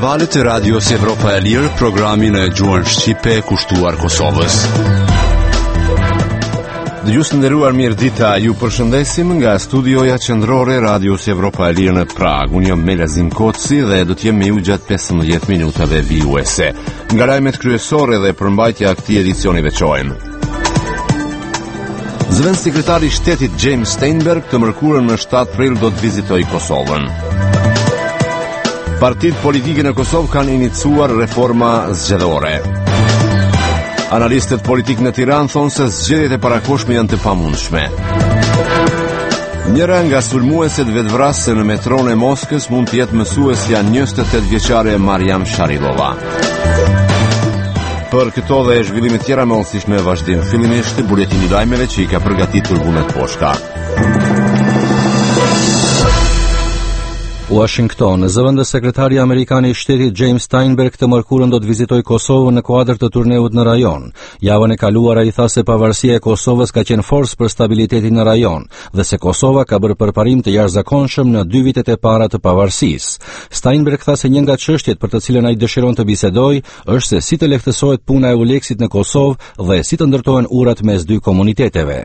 valët e Radios Evropa e Lirë, programin e gjuhën shqipe kushtuar Kosovës. Dëgjues të nderuar, mirëdita, ju përshëndesim nga studioja qendrore e Radios Evropa e Lirë në Prag. Unë jam Melazim Koci dhe do të jem me ju gjatë 15 minutave vijuese. Nga lajmet kryesore dhe përmbajtja e këtij edicioni veçojmë. Zëvendës sekretari i shtetit James Steinberg të mërkurën në 7 prill do të vizitojë Kosovën. Partitë politike në Kosovë kanë iniciuar reforma zgjedhore. Analistët politikë në Tiranë thonë se zgjedhjet e parakohshme janë të pamundshme. Njëra nga sulmueset vetvrasëse në metron e Moskës mund të jetë mësuesja 28 vjeçare Mariam Sharilova. Për këto dhe zhvillimet tjera më osish në vazhdim, fillimisht buletini i lajmeve që I ka përgatitur Vunet Poshka. Washington. Zëvendës sekretari amerikan I shtetit James Steinberg të mërkurën do të vizitojë Kosovën në kuadër të turneut në rajon. Javën e kaluar ai tha se pavarësia e Kosovës ka qenë forcë për stabilitetin në rajon dhe se Kosova ka bërë përparim të jashtëzakonshëm në 2 vitet e para të pavarësisë. Steinberg tha se një nga çështjet për të cilën ai dëshiron të bisedojë është se si të lehtësohet puna e Uleksit në Kosovë dhe si të ndërtohen urat mes 2 komuniteteve.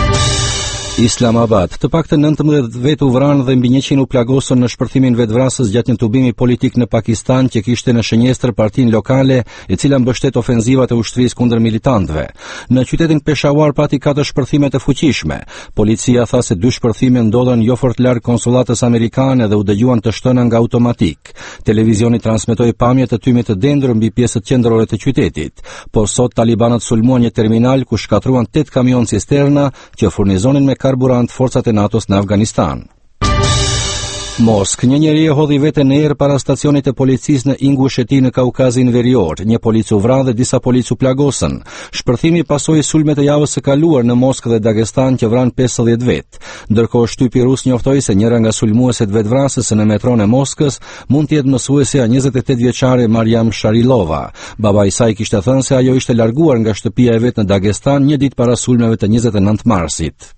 Islamabad. Të paktën 19 vet u vranë dhe mbi 100 u plagosën në shpërthimin vetvrasës gjatë një tubimi politik në Pakistan që kishte në shënjestër partinë lokale, e cila mbështet ofenzivat e ushtrisë kundër militantëve. Në qytetin Peshawar pati 4 shpërthime të fuqishme. Policia tha se 2 shpërthime ndodhen jo fort larg konsullatës amerikane dhe u dëgjuan të shtëna nga automatik. Televizioni transmetoi pamje të tymit të dendur mbi pjesët qendrore të qytetit. Por sot talibanët sulmuan një terminal ku shkatruan 8 kamion cisterna që furnizonin me karburant forcat e NATO-s në Afganistan. Moskë. Një njeri e hodhi veten në erë para stacionit të policisë në Ingusheti në Kaukazin Verior. Një polic u vran dhe disa polic u plagosën. Shpërthimi pasoi sulmet e javës së kaluar në Moskë dhe Dagestan që vran 50 vet. Ndërkohë shtypi rus njoftoi se njëra nga sulmueset vetvrasëse në metron e Moskës mund të jetë mësuesja 28 vjeçare Mariam Sharilova. Baba I saj kishte thënë se ajo ishte larguar nga shtëpia e vet në Dagestan një ditë para sulmeve të 29 marsit.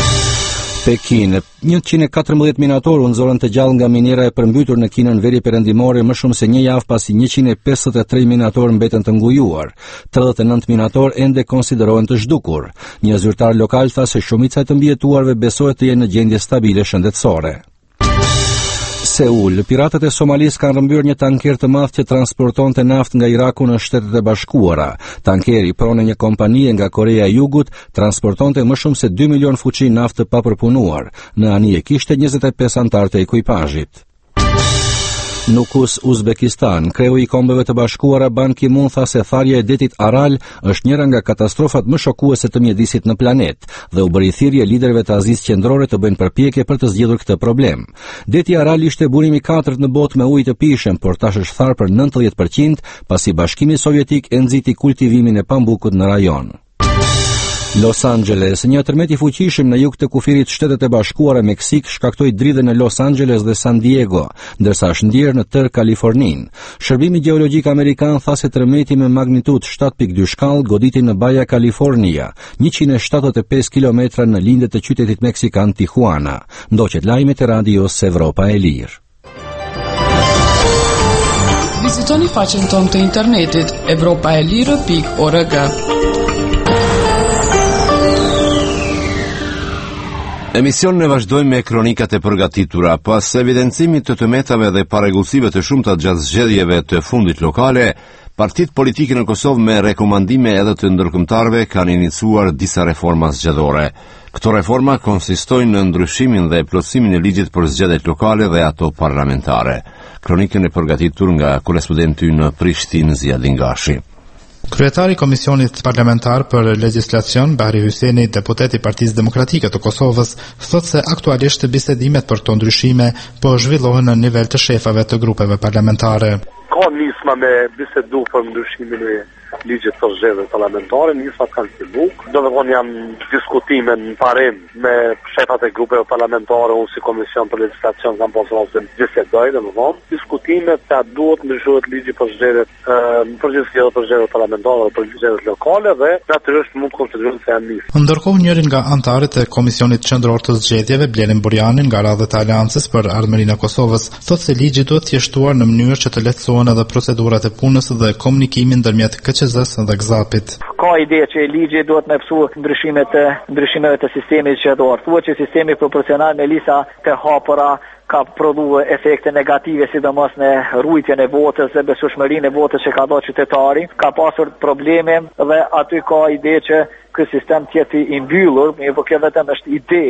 Pekin. 114 minatorë u nxorën të gjallë nga miniera e përmbytur në Kinën veriperëndimore më shumë se një javë pasi 153 minatorë mbeten të ngujuar. 39 minatorë ende konsiderohen të zhdukur. Një zyrtar lokal tha se shumica e të mbijetuarve besohet të jenë në gjendje stabile shëndetësore. Seul. Piratët e Somalis kanë rrëmbyer një tanker të madh që transportonte naftë nga Iraku në Shtetet e Bashkuara. Tankeri pronë një kompanie nga Korea e Jugut transportonte më shumë se 2 milion fuqi naftë të papërpunuar. Në anije kishte 25 anëtar të ekipazhit. Nukus, Uzbekistan. Kreu I Kombeve të Bashkuara Ban Ki-moon tha se tharja e detit Aral është njëra nga katastrofat më shokuese të mjedisit në planet dhe u bëri thirrje liderëve të Azisë Qendrore të bëjnë përpjekje për të zgjidhur këtë problem. Deti Aral ishte burimi 4 në botë me ujë të pishëm, por tash është tharë për 90% pasi Bashkimi Sovjetik e nxiti kultivimin e pambukut në rajon. Los Angeles. Një tërmet I fuqishëm në jug të kufirit Shtetet e Bashkuara Meksik shkaktoi dridhe në Los Angeles dhe San Diego, ndërsa është ndjerë në tërë Kalifornin. Shërbimi gjeologjik amerikan tha se tërmeti me magnitudë 7.2 shkallë goditi në Baja California, 175 kilometra në lindje të qytetit meksikan Tijuana. Ndoqet lajmet e Radios Evropa e Lirë. Vizitoni faqen tonë të internetit evropaelire.org. Emisionin e vazhdojmë me kronikat e përgatitura. Pas evidencimit të tëmetave dhe parregullsive të shumta gjatë zgjedhjeve të fundit lokale, partitë politike në Kosovë me rekomandime edhe të ndërkombëtarëve kanë iniciuar disa reforma zgjedhore. Këto reforma konsistojnë në ndryshimin dhe plotësimin e ligjit për zgjedhjet lokale dhe ato parlamentare. Kronikën e përgatitur nga korespondenti në Prishtinë Ziadin Gashi. Kryetari I Komisionit Parlamentar për Legjislacion, Bahri Hyseni, deputet I Partisë Demokratike të Kosovës, thot se aktualisht bisedimet për këto ndryshime po zhvillohen në nivel të shefave të grupeve parlamentare. Ka nisma me bisedu për ndryshimin e ligjit për zgjedhjet parlamentare, nisat kanë fillu. Domethënë janë diskutime në parim me shefat e grupeve parlamentare, unë si komision për legjislacion kam pasur ose bisedoj, domethënë diskutimet se a duhet ndryshohet ligji për zgjedhjet, për zgjedhjet parlamentare dhe për zgjedhjet lokale dhe natyrisht mund të konsiderohet se janë nisë. Ndërkohë njërin nga anëtarët e Komisionit Qendror të Zgjedhjeve, Blerim Burjani nga radhët e Aleancës për Ardhmërinë e Kosovës, thotë se ligji duhet të shtuar në mënyrë që të lehtësohen edhe procedurat e punës dhe komunikimin ndërmjet KQZ-s dhe GZAP-it. Ka ide që ligji duhet me pësu ndryshimeve të sistemit zgjedhor. Thuhet që sistemi proporcional me lista të hapura ka prodhuar efekte negative, sidomos në rujtjen e votës dhe besueshmërinë e votës që ka dhënë qytetari, ka pasur probleme dhe aty ka ide që ky sistem tjeti i mbyllur, por kjo vetëm është ide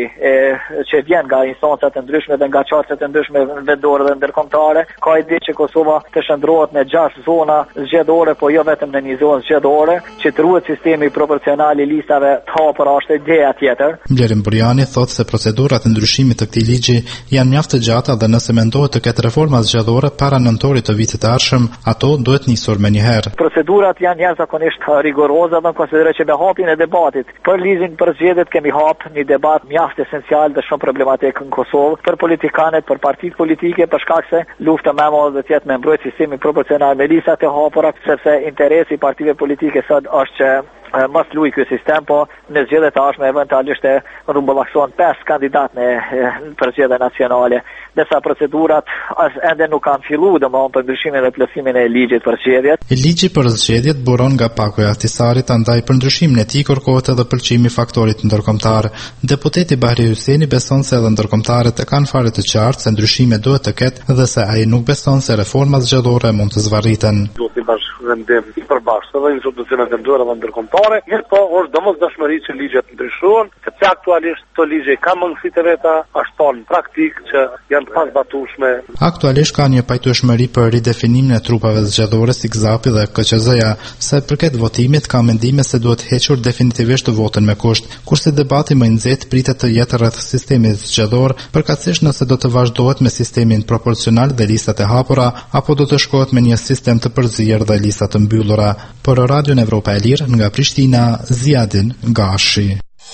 që vjen nga instancat e ndryshme dhe nga çartet e ndryshme vendore dhe ndërkombëtare. Ka ide që Kosova të shndrohet në 6 zona zgjedhore, po jo vetëm në një zonë zgjedhore, që të ruhet sistemi proporcional i listave të hapura është ideja tjetër. Blerim Burjani thotë se procedurat e ndryshimit të këtij ligji janë mjaft të gjata dhe nëse mendohet të ketë reforma zgjedhore para nëntorit të vitit të ardhshëm, ato duhet nisur menjëherë. Procedurat janë jashtëzakonisht rigoroze dhe konsideroj që me hapjen e debatit për ligjin për zgjedhjet kemi hap një debat mjaft esencial dhe shumë problematik në Kosovë për politikanët, për partitë politike, për shkak se lufta më e madhe do të jetë me mbrojtje sistemi proporcional me lista të hapura, sepse interesi i partive politike sot është që mos luaj ky sistem, po në zgjedhjet e ardhshme eventualisht rumbullakson 5 kandidatë në për zgjedhjet nacionale. Desa procedurat ende nuk kanë filluar domethënë për ndryshimin dhe plotësimin e ligjit për zgjedhjet. Ligji për zgjedhjet buron nga Paku i Ahtisarit, andaj për ndryshimin e tij kërkohet edhe pëlqimi i faktorit ndërkombëtar. Deputeti Bahri Hyseni beson se edhe ndërkombëtarët e kanë fare të qartë se ndryshime duhet të ketë dhe se ai nuk beson se reforma zgjedhore mund të zvarriten. Duhet të bashkëvendim i përbashkët dhe institucionet e ndryshme dhe ndërkombëtare, mirë po është domosdoshmëri që ligjet ndryshojnë, sepse aktualisht këto ligje kanë mundësitë veta, ashtu tonë praktik që janë të pasbatueshme. Aktualisht ka një pajtueshmëri për ridefinimin e trupave zgjedhore si GZAP-i dhe KQZ-ja, sa përket votimit ka mendime se duhet hequr definitivisht votën me kusht, kurse debati më i nxehtë pritet të jetë rreth sistemit zgjedhor, përkatësisht nëse do të vazhdohet me sistemin proporcional dhe listat e hapura apo do të shkohet me një sistem të përzier dhe lista të mbyllura. Për Radion Evropa e Lirë nga Prishtina, Ziadin Gashi.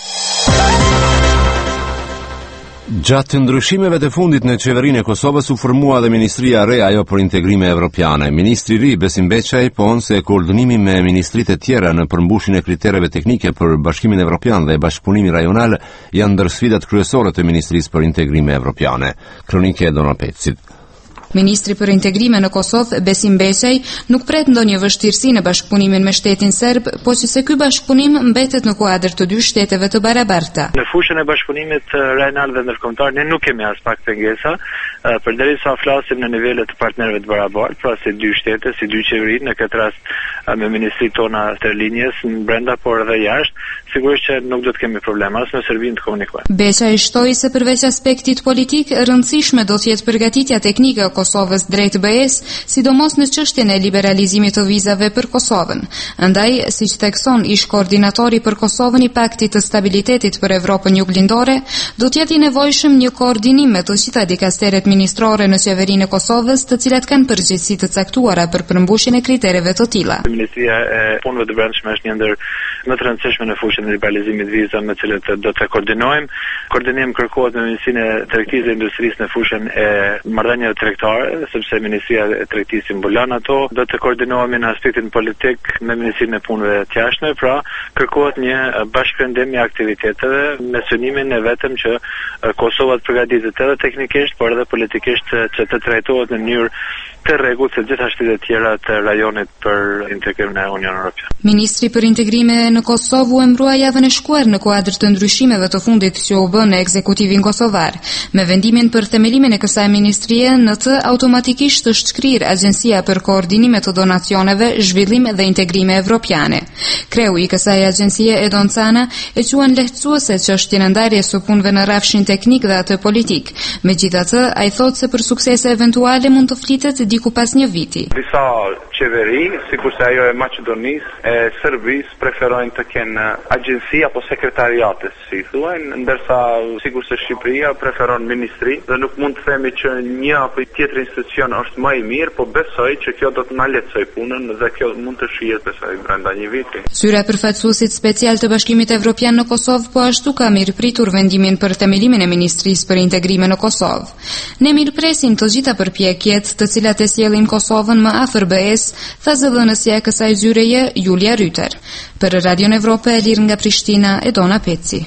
Gjatë ndryshimeve të fundit në qeverinë e Kosovës u formua dhe Ministria e re ajo për integrime evropiane. Ministri i ri Besim Beçaj pohon se koordinimi me ministritë e tjera në përmbushjen e kritereve teknike për Bashkimin Evropian dhe bashkëpunimi rajonal janë ndër sfidat kryesore të Ministrisë për Integrime Evropiane. Kronike e Donald Pecit. Ministri për integrime në Kosovë, Besim Beçaj, nuk pret ndonjë vështirësi në bashkëpunimin me shtetin serb, po që se ky bashkëpunim mbetet në kuadër të dy shteteve të barabarta. Në fushën e bashkëpunimit rajonal dhe ndërkombëtar ne nuk kemi as pak pengesa, përderisa flasim në nivele të partnerëve të barabartë, pra si dy shtete, si dy qeveri, në këtë rast me ministritë tona të linjës brenda por edhe jashtë, sigurisht që nuk do të kemi probleme as në Serbinë të komunikojmë. Beçaj shtoi se përveç aspektit politik, rëndësishme do të jetë përgatitja teknike e Kosovës drejt BE-s, sidomos në çështjen e liberalizimit të vizave për Kosovën. Andaj, siç thekson ish koordinatori për Kosovën i Paktit të Stabilitetit për Evropën Juglindore, do të jetë i nevojshëm një koordinim me të gjitha dikasteret ministrore në qeverinë e Kosovës, të cilat kanë përgjegjësi të caktuara për përmbushjen e kritereve të tilla. Ministria e punëve të brendshme është një ndër më të rëndësishme në fushën e liberalizimit vizave me të cilët do të koordinojmë. Koordinim kërkohet me Ministrinë e Tregtisë dhe Industrisë në fushën e marrëdhënieve tregtare, sepse Ministria e Tregtisë mbulon ato. Do të koordinohemi në aspektin politik me Ministrinë e Punëve të Jashtme, pra kërkohet një bashkëvendim i aktiviteteve me synimin e vetëm që Kosova të përgatitet edhe teknikisht, por edhe politikisht që të trajtohet në mënyrë të rregullt se gjitha shtetet tjera të rajonit për integrimin e Unionit Evropian. Ministri për integrime në Kosovë u embrua javën e shkuar në kuadër të ndryshimeve të fundit që u bën në ekzekutivin kosovar. Me vendimin për themelimin e kësaj ministrie, në të automatikisht është shkrir Agjencia për Koordinime të Donacioneve, Zhvillim dhe Integrime Evropiane. Kreu i kësaj agjencie Edon Cana e quan lehtësuese çështjen e ndarjes së punëve në rrafshin teknik dhe atë politik. Megjithatë, ai thotë se për suksese eventuale mund të flitet diku pas një viti. Disa qeveri, sikurse ajo e Maqedonisë, e Serbisë preferojnë të kenë agjenci apo sekretariate, si thuajnë, ndërsa sikurse Shqipëria preferon ministri dhe nuk mund të themi që një apo tjetër institucion është më i mirë, po besoj që kjo do të na lehtësoj punën dhe kjo mund të shihet besoj brenda një viti. Zyra e përfaqësuesit special të Bashkimit Evropian në Kosovë po ashtu ka mirëpritur vendimin për themelimin e Ministrisë për Integrime në Kosovë. Ne mirëpresim të gjitha përpjekjet të cilat e sjellin Kosovën më afër BE-s, tha zëvendësja e kësaj zyreje Julia Ryter. Për Radion Evropë e lirë nga Prishtina, Edona Peci.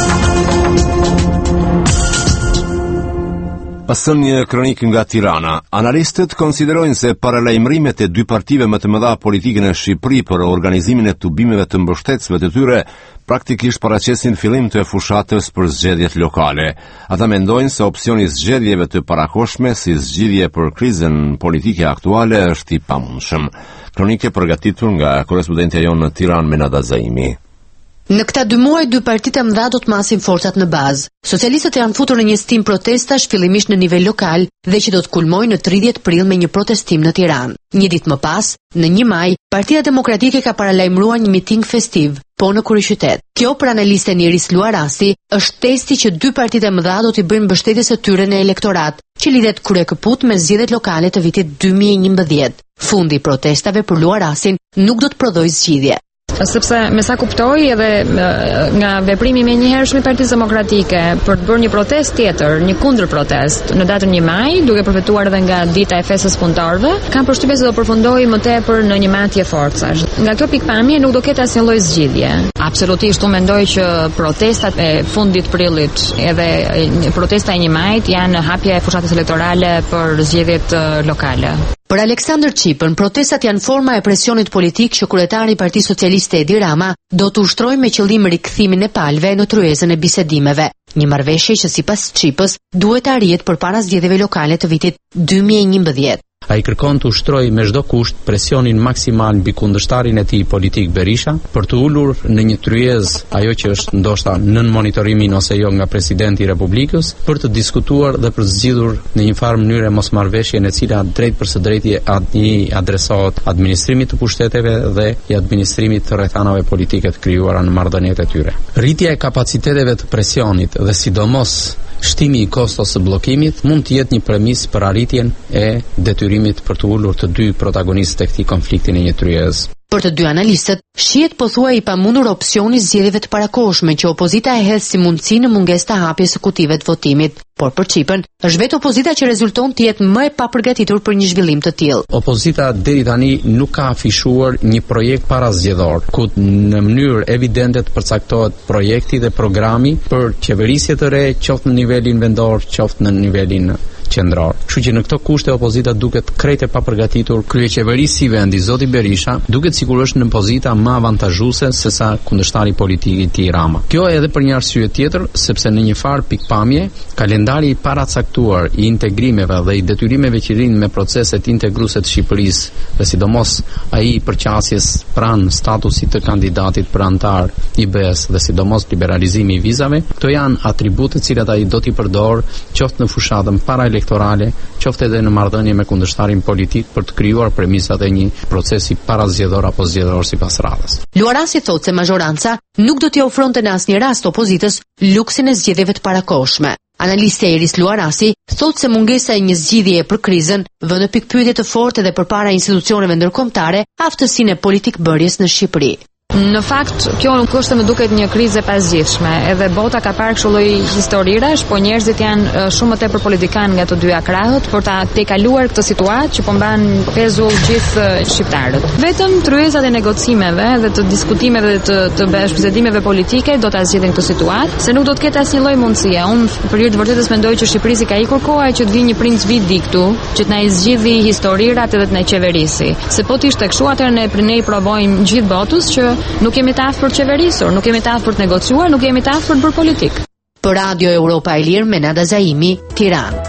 Pasën një kronik nga Tirana, analistët konsiderojnë se paralajmërimet e dy partive më të mëdha politike në Shqipëri për organizimin e tubimeve të mbështetësve të tyre praktikisht paraqesin fillim të fushatës për zgjedhjet lokale. Ata mendojnë se opsioni i zgjedhjeve të parakohshme si zgjidhje për krizën politike aktuale është i pamundshëm. Kronikë përgatitur nga korrespondentja jonë në Tiranë, Menada Zaimi. Në këta 2 muaj, 2 partitë mëdha do të masin forcat në bazë. Socialistët janë futur në një stim protestash fillimisht në nivel lokal dhe që do të kulmojë në 30 prill me një protestim në Tiranë. Një ditë më pas, në 1 maj, Partia Demokratike ka paralajmëruar një miting festiv, po në kryeqytet. Kjo për analisten Iris Luarasi është testi që 2 partitë mëdha do t'i bëjnë mbështetjes së tyre në elektorat, që lidhet kryekëput me zgjedhjet lokale të vitit 2011. Fundi i protestave për Luarasin nuk do të prodhojë zgjidhje. Sepse me sa kuptoj edhe nga veprimi me njëhershëm i Partisë Demokratike për të bërë një protest tjetër, një kundër protest në datën 1 maj, duke përfituar edhe nga dita e festës punëtorëve, kam përshtypjen se do përfundojë më tepër në një matje forcash. Nga kjo pikpamje nuk do ketë asnjë lloj zgjidhje. Absolutisht unë mendoj që protestat e fundit prillit edhe protesta e 1 majit janë hapja e fushatës elektorale për zgjedhjet lokale. Për Aleksandër Çipën, protestat janë forma e presionit politik që kryetari i Partisë Socialiste Edi Rama do të ushtrojë me qëllim rikthimin e palëve në tryezën e bisedimeve. Një marrëveshje që sipas Çipës duhet të arrihet përpara zgjedhjeve lokale të vitit 2011. Ai kërkon të ushtrojë me çdo kusht presionin maksimal mbi kundërshtarin e tij politik Berisha për të ulur në një tryezë ajo që është ndoshta nën monitorimin ose jo nga presidenti i Republikës, për të diskutuar dhe për të zgjidhur në një farë mënyrë mosmarrveshjen e cila drejt për së drejti adresohet administrimit të pushteteve dhe i administrimit të rrethanave politike të krijuara në marrëdhëniet e tyre. Rritja e kapaciteteve të presionit dhe sidomos shtimi i kostos së bllokimit mund të jetë një premis për arritjen e detyrimit për të ulur të 2 protagonistët e këtij konflikti në një tryezë. Për të 2 analistët, shihet pothuaj i pamundur opsioni zgjedhjeve të parakohshme që opozita e hedh si mundësi në mungesë të hapjes së kutive të votimit. Por për Çipën, është vetë opozita që rezulton të jetë më e papërgatitur për një zhvillim të tillë. Opozita deri tani nuk ka afishuar një projekt parazgjedhor, ku në mënyrë evidente të përcaktohet projekti dhe programi për qeverisje të re, qoftë në nivelin vendor, qoftë në nivelin qendror. Kështu që në këto kushte opozita duket krejt e papërgatitur. Kryeqeverisë si vendi zoti Berisha duket sikur është në pozita më avantazhuese se sa kundërshtari politik i tij Rama. Kjo edhe për një arsye tjetër, sepse në një farë pikpamje, kalendari i paracaktuar i integrimeve dhe i detyrimeve që rrin me proceset integruese të Shqipërisë, dhe sidomos ai i përqasjes pranë statusit të kandidatit për antar i BE-s dhe sidomos liberalizimi i vizave, këto janë atribute të cilat ai do t'i përdor qoftë në fushatën paraelektorale, qoftë edhe në marrëdhënie me kundërshtarin politik për të krijuar premisat e një procesi parazgjedhor apo zgjedhor sipas radhës. Luarasi thotë se mazhoranca nuk do t'i ofronte në asnjë rast opozitës luksin e zgjedhjeve të parakohshme. Analistja Iris Luarasi thotë se mungesa e një zgjidhjeje për krizën vë në pikpyetje të fortë edhe përpara institucioneve ndërkombëtare aftësinë e politikbërjes në Shqipëri. Në fakt, kjo nuk është më duket një krizë e pazgjidhshme. Edhe bota ka parë kështu lloj historirash, po njerëzit janë shumë më tepër politikan nga të dyja krahët për ta tejkaluar këtë situatë që po mban pezull gjithë shqiptarët. Vetëm tryezat e negocimeve dhe të diskutimeve dhe të bashkëbisedimeve politike do ta zgjidhin këtë situatë, se nuk do të ketë asnjë lloj mundësie. Unë për hir të vërtetës mendoj që Shqipërisë ka ikur koha që të vijë një princ vidi këtu, që të na i zgjidhë historirat edhe të na qeverisi. Se po të ishte kështu, atëherë ne provojmë gjithë botës që nuk jemi të aftë për qeverisur, nuk jemi të aftë për të negociuar, nuk jemi të aftë për bërë politik. Për Radio Europa e Lirë, Menada Zaimi, Tiranë.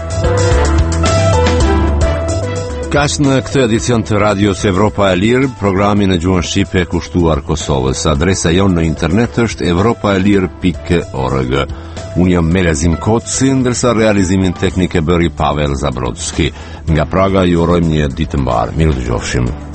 Kaq në këtë edicion të Radios Europa e Lirë, programi në gjuhën shqipe kushtuar Kosovës. Adresa jonë në internet është europaelir.org. Unë jam Melazim Koci, ndërsa realizimin teknik e bëri Pavel Zabrodski. Nga Praga ju urojmë një ditë mbar. Miru dëgjofshim.